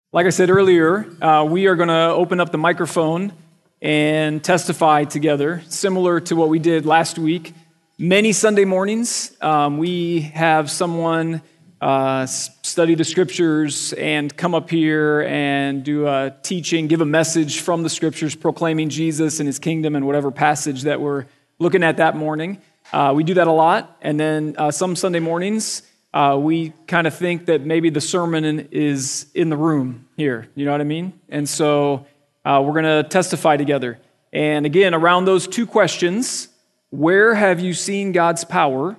Like I said earlier, we are going to open up the microphone and testify together, similar to what we did last week. Many Sunday mornings, we have someone study the scriptures and come up here and do a teaching, give a message from the scriptures, proclaiming Jesus and his kingdom and whatever passage that we're looking at that morning. We do that a lot. And then some Sunday mornings, we kind of think that maybe the sermon is in the room here. You know what I mean? And so we're going to testify together. And again, around those two questions, where have you seen God's power?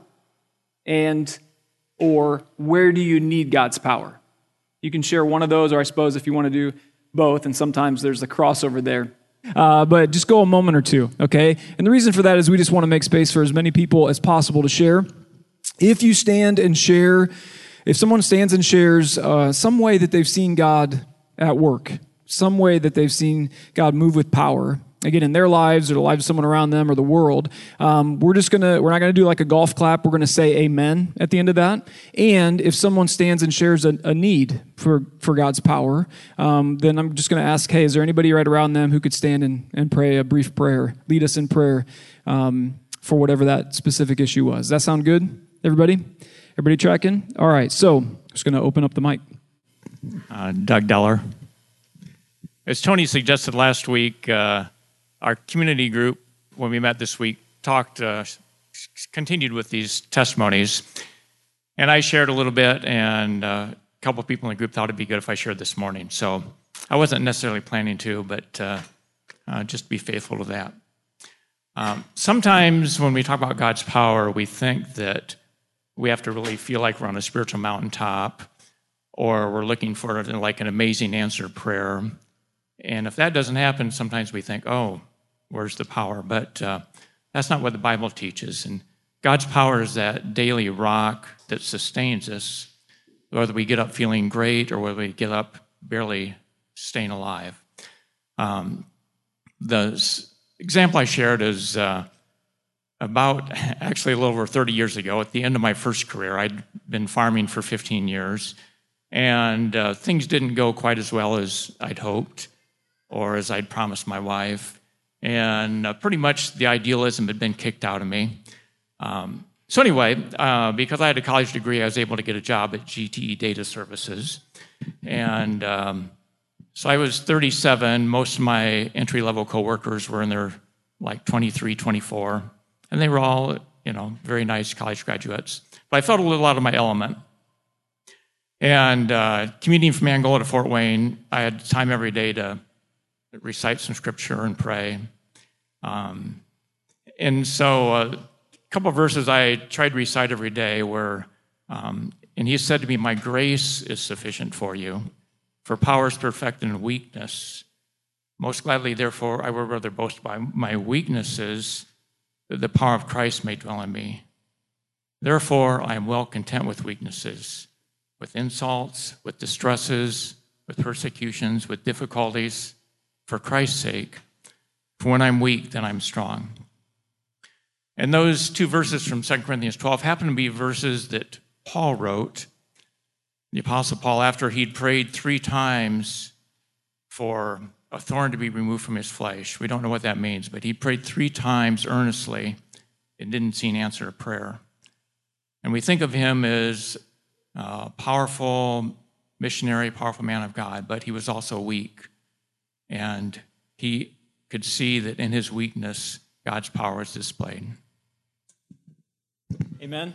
Or where do you need God's power? You can share one of those, or I suppose if you want to do both, and sometimes there's a crossover there. But just go a moment or two, okay? And the reason for that is we just want to make space for as many people as possible to share. If you stand and share, if someone stands and shares some way that they've seen God at work, some way that they've seen God move with power, again, in their lives or the lives of someone around them or the world, we're not going to do like a golf clap. We're going to say amen at the end of that. And if someone stands and shares a need for God's power, then I'm just going to ask, hey, is there anybody right around them who could stand and pray a brief prayer, lead us in prayer for whatever that specific issue was? Does that sound good, everybody? Everybody tracking? All right, so I'm just going to open up the mic. Doug Deller. As Tony suggested last week, our community group, when we met this week, continued with these testimonies. And I shared a little bit, and a couple of people in the group thought it'd be good if I shared this morning. So I wasn't necessarily planning to, but just be faithful to that. Sometimes when we talk about God's power, we think that we have to really feel like we're on a spiritual mountaintop, or we're looking for like an amazing answered prayer. And if that doesn't happen, sometimes we think, oh, where's the power? But that's not what the Bible teaches. And God's power is that daily rock that sustains us, whether we get up feeling great or whether we get up barely staying alive. The example I shared is about actually a little over 30 years ago. At the end of my first career, I'd been farming for 15 years, and things didn't go quite as well as I'd hoped or as I'd promised my wife. And pretty much the idealism had been kicked out of me. So anyway, because I had a college degree, I was able to get a job at GTE Data Services. And so I was 37. Most of my entry-level coworkers were in their like 23, 24. And they were all, very nice college graduates. But I felt a little out of my element. And commuting from Angola to Fort Wayne, I had time every day to recite some scripture and pray. And so a couple of verses I tried to recite every day were, and he said to me, my grace is sufficient for you, for power is perfected in weakness. Most gladly, therefore, I will rather boast by my weaknesses, that the power of Christ may dwell in me. Therefore, I am well content with weaknesses, with insults, with distresses, with persecutions, with difficulties, for Christ's sake. For when I'm weak, then I'm strong. And those two verses from 2 Corinthians 12 happen to be verses that Paul wrote, the Apostle Paul, after he'd prayed 3 times for a thorn to be removed from his flesh. We don't know what that means, but he prayed 3 times earnestly and didn't see an answer to prayer. And we think of him as a powerful missionary, powerful man of God, but he was also weak. And he could see that in his weakness, God's power is displayed. Amen.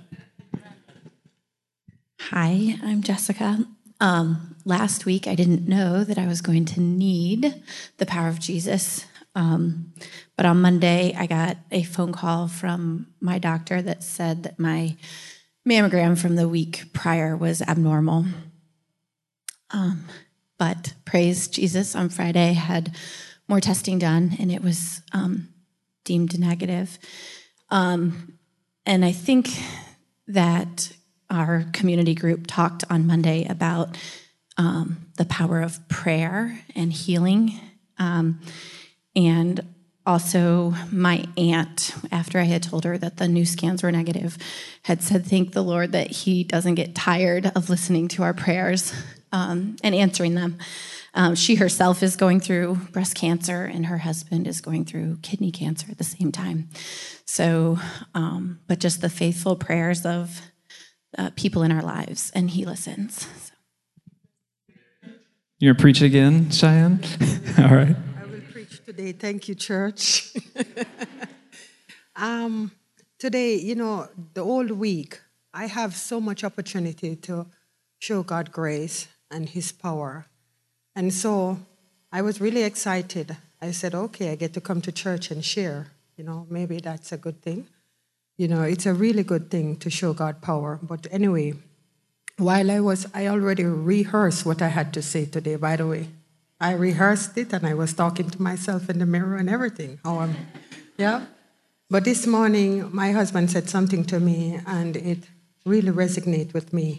Hi, I'm Jessica. Last week, I didn't know that I was going to need the power of Jesus. But on Monday, I got a phone call from my doctor that said that my mammogram from the week prior was abnormal. But praise Jesus, on Friday, had more testing done, and it was deemed negative. And I think that our community group talked on Monday about the power of prayer and healing. And also my aunt, after I had told her that the new scans were negative, had said, thank the Lord that he doesn't get tired of listening to our prayers. and answering them. She herself is going through breast cancer, and her husband is going through kidney cancer at the same time. So, but just the faithful prayers of people in our lives, and he listens. You're going to preach again, Cheyenne? All right. I will preach today. Thank you, church. Today, the whole week, I have so much opportunity to show God grace and his power. And so I was really excited. I said, okay, I get to come to church and share. Maybe that's a good thing. It's a really good thing to show God power. But anyway, while I already rehearsed what I had to say today, by the way. I rehearsed it, and I was talking to myself in the mirror and everything. Yeah? But this morning, my husband said something to me, and it really resonated with me.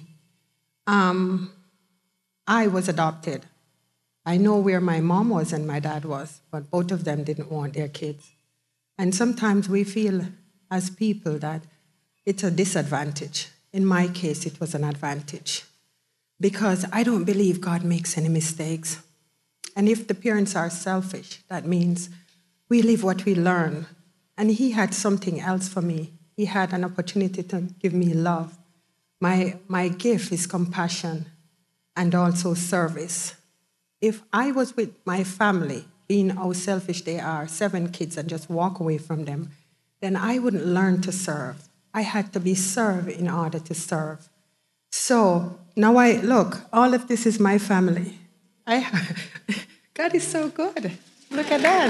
I was adopted. I know where my mom was and my dad was, but both of them didn't want their kids. And sometimes we feel as people that it's a disadvantage. In my case, it was an advantage because I don't believe God makes any mistakes. And if the parents are selfish, that means we live what we learn. And he had something else for me. He had an opportunity to give me love. My gift is compassion and also service. If I was with my family, being how selfish they are, 7 kids, and just walk away from them, then I wouldn't learn to serve. I had to be served in order to serve. So now look, all of this is my family. God is so good. Look at that.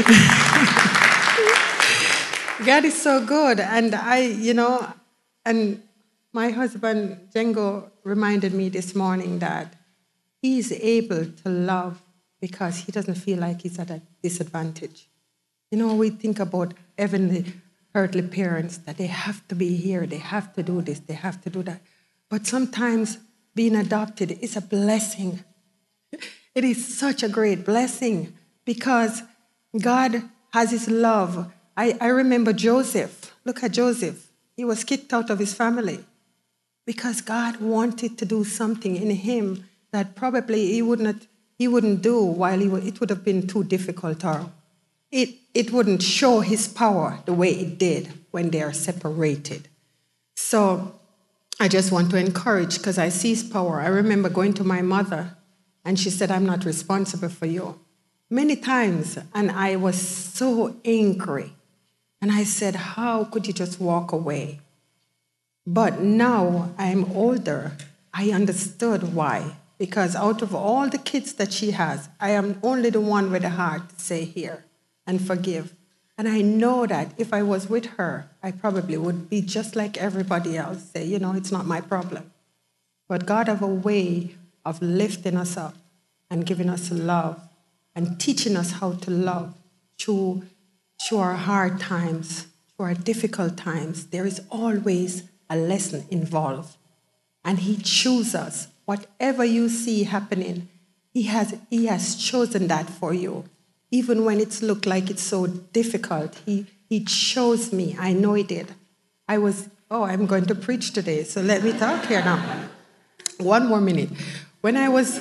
God is so good. And and my husband, Django, reminded me this morning that he's able to love because he doesn't feel like he's at a disadvantage. We think about heavenly, earthly parents, that they have to be here, they have to do this, they have to do that. But sometimes being adopted is a blessing. It is such a great blessing because God has his love. I remember Joseph. Look at Joseph. He was kicked out of his family because God wanted to do something in him that probably he wouldn't do while it would have been too difficult, or it wouldn't show his power the way it did when they are separated. So I just want to encourage, because I see his power. I remember going to my mother, and she said, I'm not responsible for you. Many times, and I was so angry. And I said, how could you just walk away? But now I'm older, I understood why. Because out of all the kids that she has, I am only the one with a heart to say here and forgive. And I know that if I was with her, I probably would be just like everybody else, say, it's not my problem. But God have a way of lifting us up and giving us love and teaching us how to love through our hard times, through our difficult times. There is always a lesson involved. And he chooses us. Whatever you see happening, he has chosen that for you. Even when it's looked like it's so difficult, he chose me. I know he did. I'm going to preach today, so let me talk here now. One more minute. When I was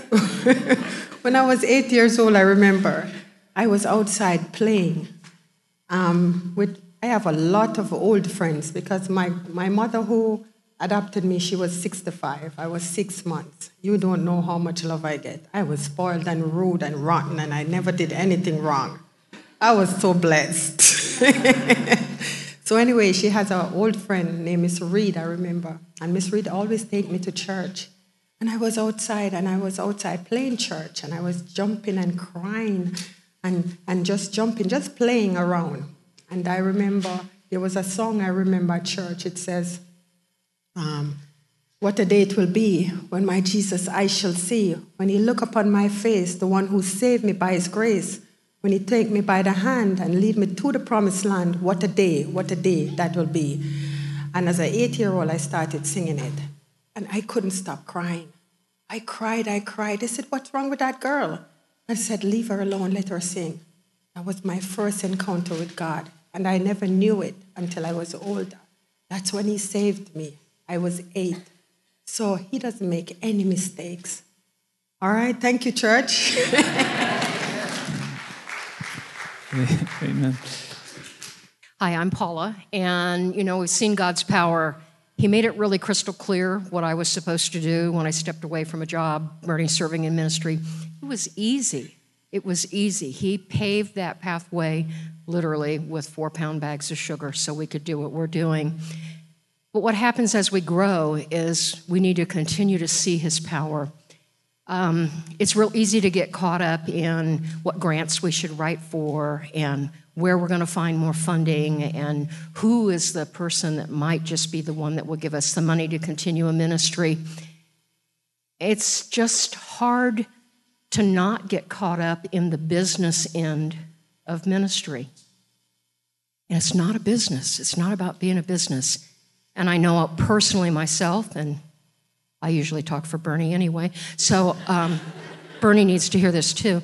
8 years old, I remember, I was outside playing. I have a lot of old friends because my mother who adopted me, she was 65. I was 6 months. You don't know how much love I get. I was spoiled and rude and rotten, and I never did anything wrong. I was so blessed. So anyway, she has an old friend named Miss Reed, I remember. And Miss Reed always take me to church. And I was outside playing church, and I was jumping and crying and just jumping, just playing around. And I remember, there was a song I remember at church. It says, what a day it will be when my Jesus I shall see, when he look upon my face, the one who saved me by his grace, when he take me by the hand and lead me to the promised land. What a day that will be. And as an 8-year-old, I started singing it. And I couldn't stop crying. I cried. They said, what's wrong with that girl? I said, leave her alone, let her sing. That was my first encounter with God. And I never knew it until I was older. That's when he saved me. I was 8. So he doesn't make any mistakes. All right, thank you, church. Amen. Hi, I'm Paula, and we've seen God's power. He made it really crystal clear what I was supposed to do when I stepped away from a job, Bernie serving in ministry. It was easy. It was easy. He paved that pathway literally with 4-pound bags of sugar so we could do what we're doing. But what happens as we grow is we need to continue to see his power. It's real easy to get caught up in what grants we should write for and where we're going to find more funding and who is the person that might just be the one that will give us the money to continue a ministry. It's just hard to not get caught up in the business end of ministry. And it's not a business. It's not about being a business. And I know personally myself, and I usually talk for Bernie anyway, so Bernie needs to hear this too.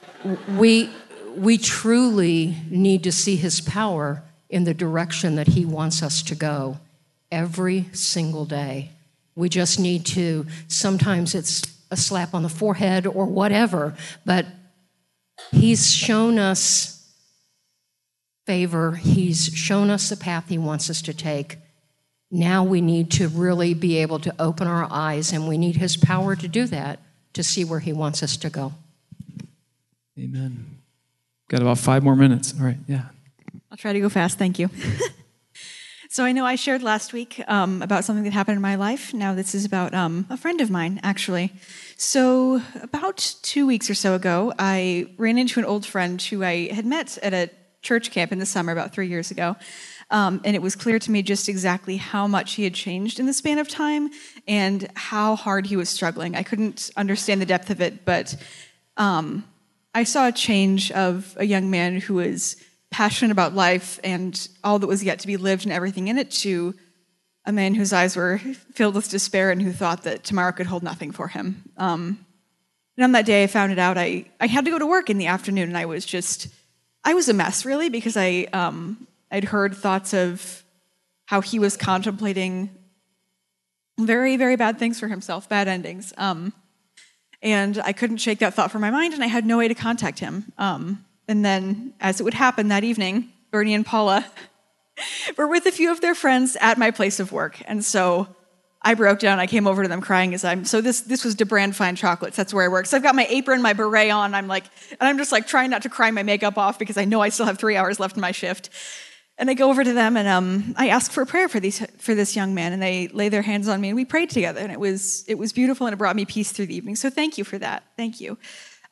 We truly need to see his power in the direction that he wants us to go every single day. We just need to, sometimes it's a slap on the forehead or whatever, but he's shown us favor. He's shown us the path he wants us to take. Now we need to really be able to open our eyes, and we need his power to do that, to see where he wants us to go. Amen. Got about 5 more minutes. All right, yeah. I'll try to go fast, thank you. So I know I shared last week about something that happened in my life. Now this is about a friend of mine, actually. So about 2 weeks or so ago, I ran into an old friend who I had met at a church camp in the summer about 3 years ago. And it was clear to me just exactly how much he had changed in the span of time and how hard he was struggling. I couldn't understand the depth of it, but I saw a change of a young man who was passionate about life and all that was yet to be lived and everything in it, to a man whose eyes were filled with despair and who thought that tomorrow could hold nothing for him. And on that day I found it out, I had to go to work in the afternoon, and I was a mess, really, because I'd heard thoughts of how he was contemplating very, very bad things for himself, bad endings. And I couldn't shake that thought from my mind, and I had no way to contact him. And then, as it would happen that evening, Bernie and Paula were with a few of their friends at my place of work. And so I broke down. I came over to them crying so this was DeBrand Fine Chocolates. That's where I work. So I've got my apron, my beret on. I'm just trying not to cry my makeup off because I know I still have 3 hours left in my shift. And I go over to them, and I ask for a prayer for this young man, and they lay their hands on me, and we prayed together, and it was beautiful, and it brought me peace through the evening. So thank you for that. Thank you.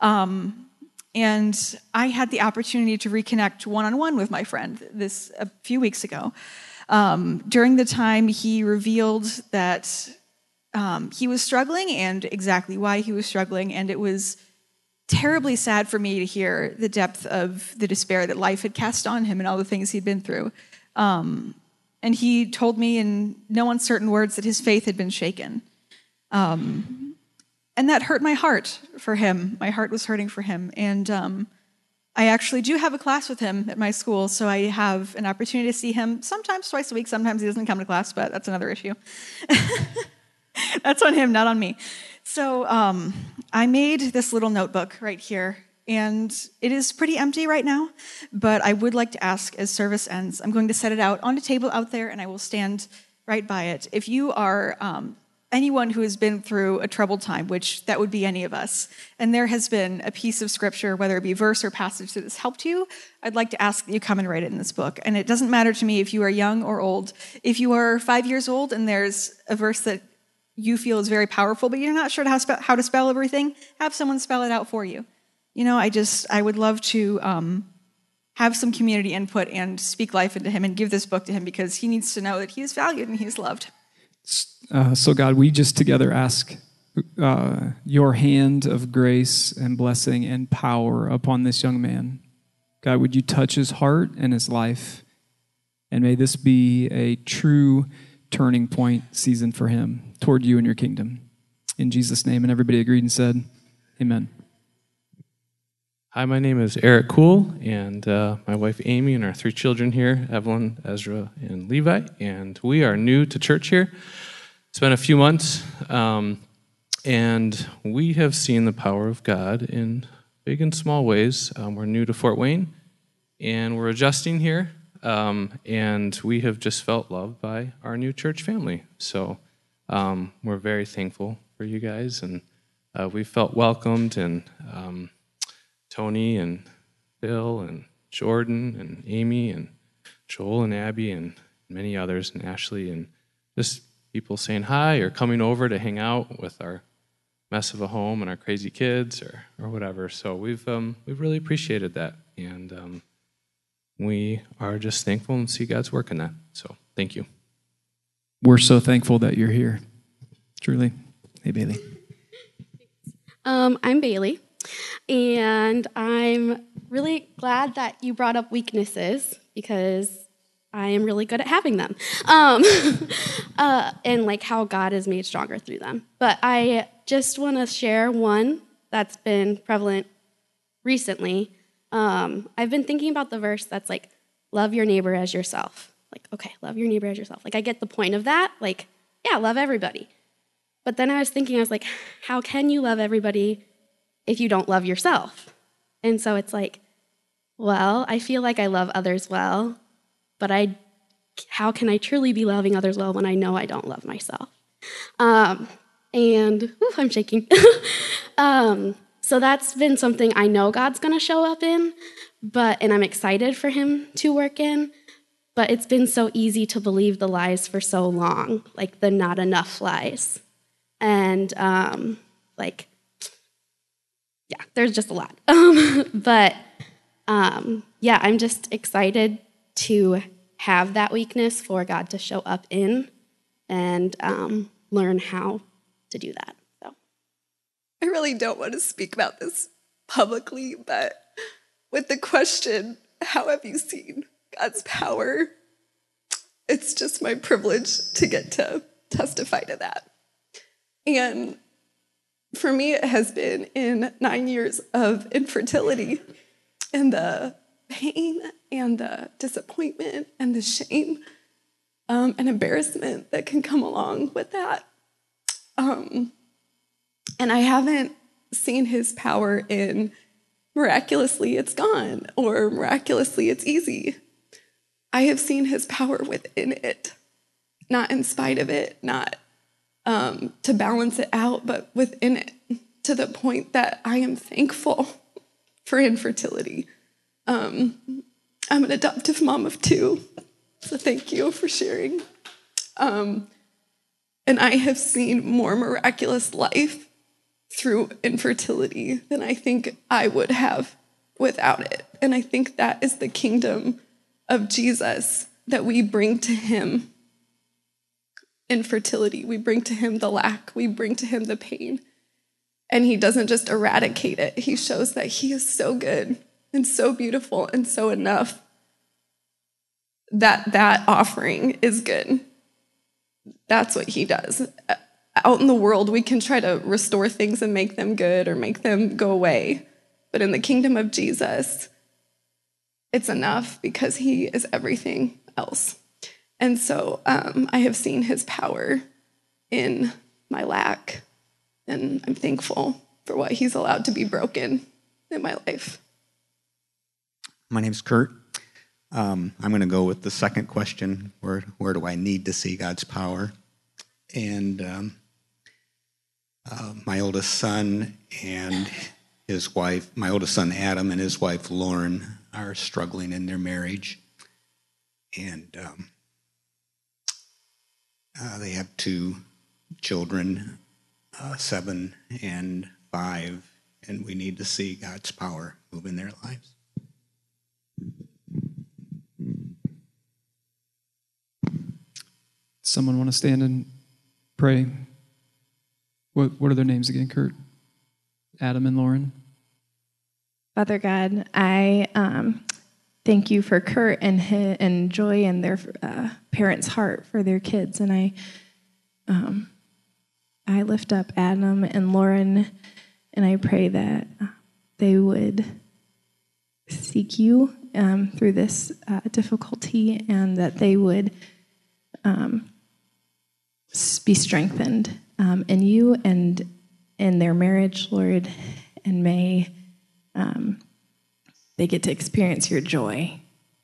And I had the opportunity to reconnect one-on-one with my friend a few weeks ago. During the time, he revealed that he was struggling and exactly why he was struggling, and it was terribly sad for me to hear the depth of the despair that life had cast on him and all the things he'd been through. And he told me in no uncertain words that his faith had been shaken. And that hurt my heart for him. My heart was hurting for him. And I actually do have a class with him at my school, so I have an opportunity to see him sometimes twice a week. Sometimes he doesn't come to class, but that's another issue. That's on him, not on me. So I made this little notebook right here, and it is pretty empty right now, but I would like to ask, as service ends, I'm going to set it out on a table out there, and I will stand right by it. If you are anyone who has been through a troubled time, which that would be any of us, and there has been a piece of scripture, whether it be verse or passage that has helped you, I'd like to ask that you come and write it in this book. And it doesn't matter to me if you are young or old. If you are 5 years old and there's a verse that you feel is very powerful, but you're not sure how to spell everything, have someone spell it out for you. I would love to have some community input and speak life into him and give this book to him because he needs to know that he is valued and he is loved. So God, we just together ask your hand of grace and blessing and power upon this young man. God, would you touch his heart and his life? And may this be a true turning point season for him toward you and your kingdom. In Jesus' name, and everybody agreed and said, amen. Hi, my name is Eric Kuhl, and my wife Amy and our 3 children here, Evelyn, Ezra, and Levi, and we are new to church here. It's been a few months, and And we have seen the power of God in big and small ways. We're new to Fort Wayne, and we're adjusting here. And we have just felt loved by our new church family. So we're very thankful for you guys, and we felt welcomed. And Tony and Bill and Jordan and Amy and Joel and Abby and many others, and Ashley, and just people saying hi or coming over to hang out with our mess of a home and our crazy kids or whatever. So we've really appreciated that, and we are just thankful and see God's work in that. So thank you. We're so thankful that you're here. Truly. Hey, Bailey. I'm Bailey, and I'm really glad that you brought up weaknesses because I am really good at having them, and like how God is made stronger through them. But I just want to share one that's been prevalent recently. I've been thinking about the verse that's like, love your neighbor as yourself. Like, okay, love your neighbor as yourself. Like, I get the point of that. Like, yeah, love everybody. But then I was like, how can you love everybody if you don't love yourself? And so it's like, well, I feel like I love others well, but how can I truly be loving others well when I know I don't love myself? I'm shaking. So that's been something I know God's going to show up in, and I'm excited for him to work in, but it's been so easy to believe the lies for so long, like the not enough lies. And there's just a lot. I'm just excited to have that weakness for God to show up in and learn how to do that. So I really don't want to speak about this publicly, but with the question, how have you seen God's power? It's just my privilege to get to testify to that. And for me, it has been in 9 years of infertility and the pain and the disappointment and the shame and embarrassment that can come along with that. And I haven't seen his power in miraculously it's gone or miraculously it's easy. I have seen his power within it, not in spite of it, not to balance it out, but within it, to the point that I am thankful for infertility. I'm an adoptive mom of 2, so thank you for sharing. And I have seen more miraculous life through infertility than I think I would have without it. And I think that is the kingdom of Jesus that we bring to him. Infertility, we bring to him the lack, we bring to him the pain. And he doesn't just eradicate it. He shows that he is so good and so beautiful and so enough that offering is good. That's what he does. Out in the world, we can try to restore things and make them good or make them go away. But in the kingdom of Jesus, it's enough because he is everything else. And so I have seen his power in my lack, and I'm thankful for what he's allowed to be broken in my life. My name's Kurt. I'm going to go with the second question, where do I need to see God's power? And my oldest son and his wife, my oldest son Adam and his wife Lauren are struggling in their marriage. And they have 2 children, 7 and 5, and we need to see God's power move in their lives. Someone want to stand and pray? What are their names again, Kurt? Adam and Lauren. Father God, I thank you for Kurt and Joy and their parents' heart for their kids, and I lift up Adam and Lauren, and I pray that they would seek you through this difficulty, and that they would be strengthened in you, and in their marriage, Lord, and may they get to experience your joy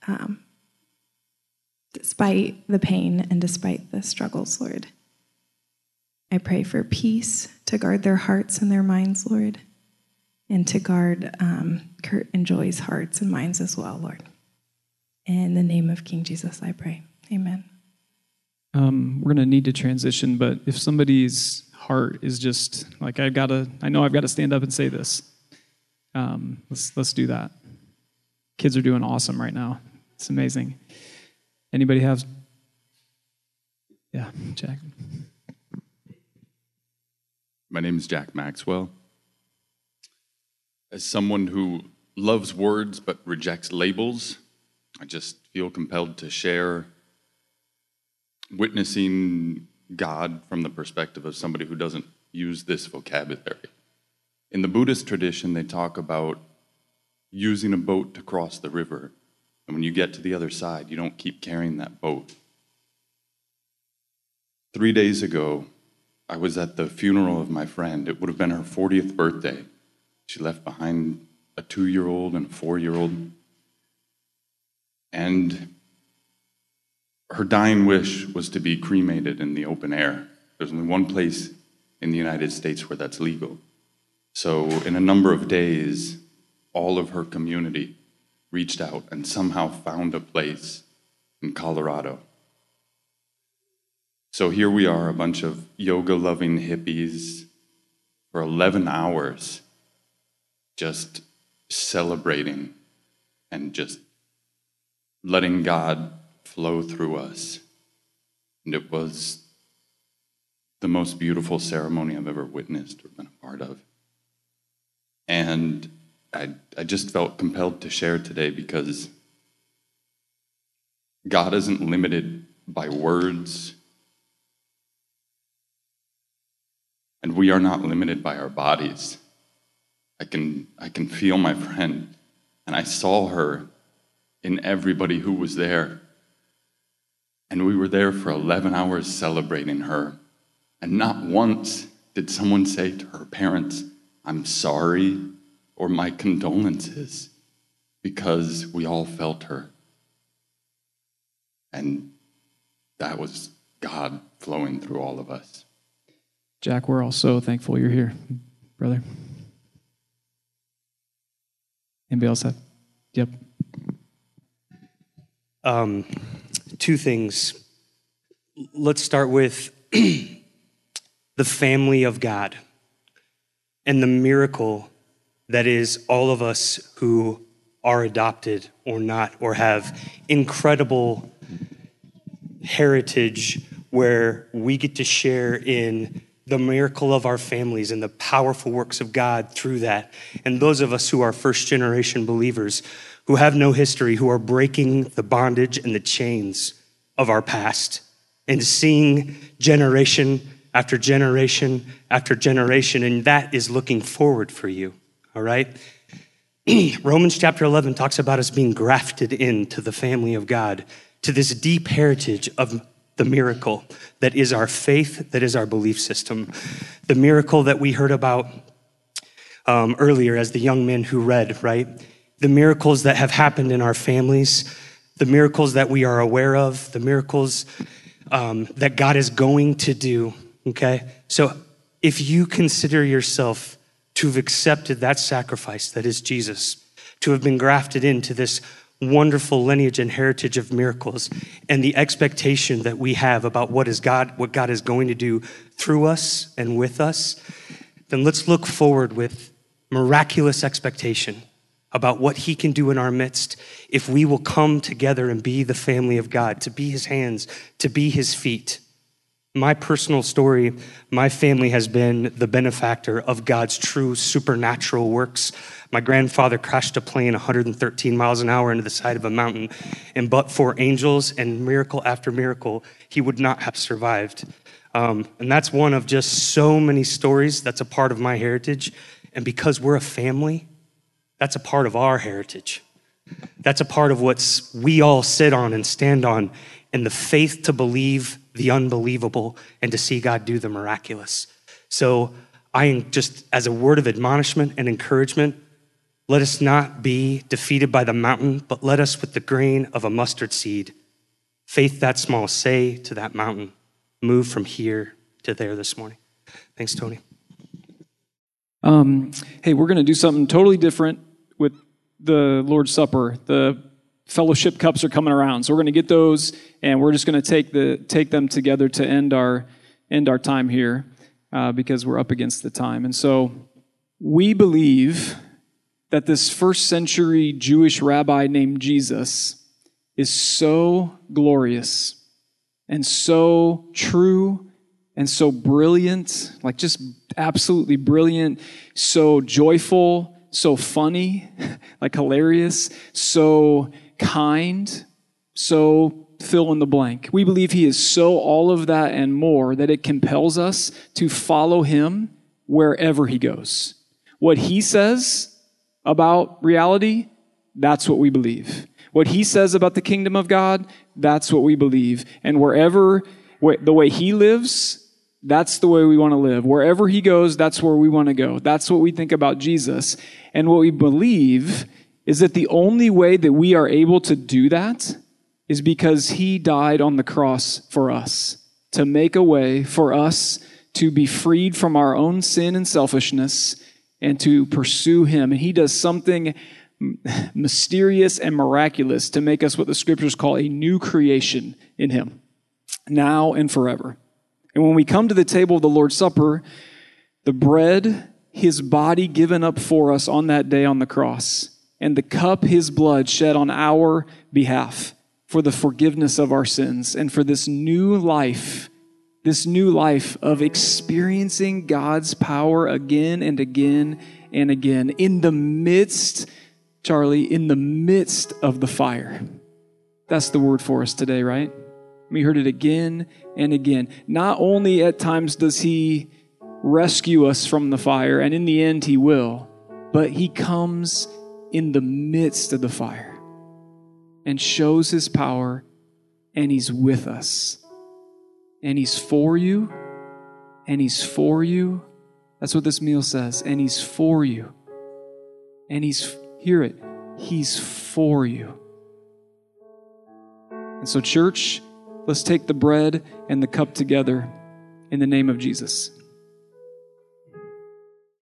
despite the pain and despite the struggles, Lord. I pray for peace to guard their hearts and their minds, Lord, and to guard Kurt and Joy's hearts and minds as well, Lord. In the name of King Jesus, I pray. Amen. We're going to need to transition, but if somebody's heart is just like, I know I've got to stand up and say this, let's do that. Kids are doing awesome right now. It's amazing. Anybody have? Yeah, Jack. My name is Jack Maxwell. As someone who loves words but rejects labels, I just feel compelled to share witnessing God from the perspective of somebody who doesn't use this vocabulary. In the Buddhist tradition, they talk about using a boat to cross the river. And when you get to the other side, you don't keep carrying that boat. 3 days ago, I was at the funeral of my friend. It would have been her 40th birthday. She left behind a 2-year-old and a 4-year-old. And her dying wish was to be cremated in the open air. There's only one place in the United States where that's legal. So in a number of days, all of her community reached out and somehow found a place in Colorado. So here we are, a bunch of yoga-loving hippies, for 11 hours, just celebrating and just letting God flow through us. And it was the most beautiful ceremony I've ever witnessed or been a part of. And I just felt compelled to share today because God isn't limited by words, and we are not limited by our bodies. I can feel my friend, and I saw her in everybody who was there. And we were there for 11 hours celebrating her. And not once did someone say to her parents, "I'm sorry," or "my condolences," because we all felt her. And that was God flowing through all of us. Jack, we're all so thankful you're here, brother. Anybody else have? Yep. Two things. Let's start with the family of God and the miracle that is all of us who are adopted or not, or have incredible heritage where we get to share in the miracle of our families and the powerful works of God through that. And those of us who are first-generation believers, who have no history, who are breaking the bondage and the chains of our past and seeing generation after generation after generation, and that is looking forward for you, all right? Romans chapter 11 talks about us being grafted into the family of God, to this deep heritage of the miracle that is our faith, that is our belief system. The miracle that we heard about earlier as the young men who read, right? The miracles that have happened in our families, the miracles that we are aware of, the miracles that God is going to do, okay? So if you consider yourself to have accepted that sacrifice that is Jesus, to have been grafted into this wonderful lineage and heritage of miracles, and the expectation that we have about what God is going to do through us and with us, then let's look forward with miraculous expectation about what he can do in our midst if we will come together and be the family of God, to be his hands, to be his feet. My personal story, my family has been the benefactor of God's true supernatural works. My grandfather crashed a plane 113 miles an hour into the side of a mountain, and but for angels and miracle after miracle, he would not have survived. And that's one of just so many stories that's a part of my heritage. And because we're a family, that's a part of our heritage. That's a part of what we all sit on and stand on, and the faith to believe the unbelievable and to see God do the miraculous. So just as a word of admonishment and encouragement, let us not be defeated by the mountain, but let us with the grain of a mustard seed, faith that small, say to that mountain, move from here to there this morning. Thanks, Tony. Hey, we're going to do something totally different with the Lord's Supper. The fellowship cups are coming around, so we're going to get those, and we're just going to take them together to end our time here because we're up against the time. And so we believe that this first century Jewish rabbi named Jesus is so glorious and so true and so brilliant, like just absolutely brilliant, so joyful, so funny, like hilarious, so kind, so fill in the blank. We believe he is so all of that and more that it compels us to follow him wherever he goes. What he says about reality, that's what we believe. What he says about the kingdom of God, that's what we believe. And the way he lives, that's the way we want to live. Wherever he goes, that's where we want to go. That's what we think about Jesus. And what we believe is that the only way that we are able to do that is because he died on the cross for us, to make a way for us to be freed from our own sin and selfishness and to pursue him. And he does something mysterious and miraculous to make us what the scriptures call a new creation in him, now and forever. And when we come to the table of the Lord's Supper, the bread, his body given up for us on that day on the cross, and the cup, his blood shed on our behalf for the forgiveness of our sins and for this new life of experiencing God's power again and again and again in the midst, Charlie, in the midst of the fire. That's the word for us today, right? We heard it again and again. Not only at times does he rescue us from the fire, and in the end he will, but he comes in the midst of the fire and shows his power, and he's with us. And he's for you, and he's for you. That's what this meal says. And he's for you. And hear it, he's for you. And so, church, let's take the bread and the cup together in the name of Jesus.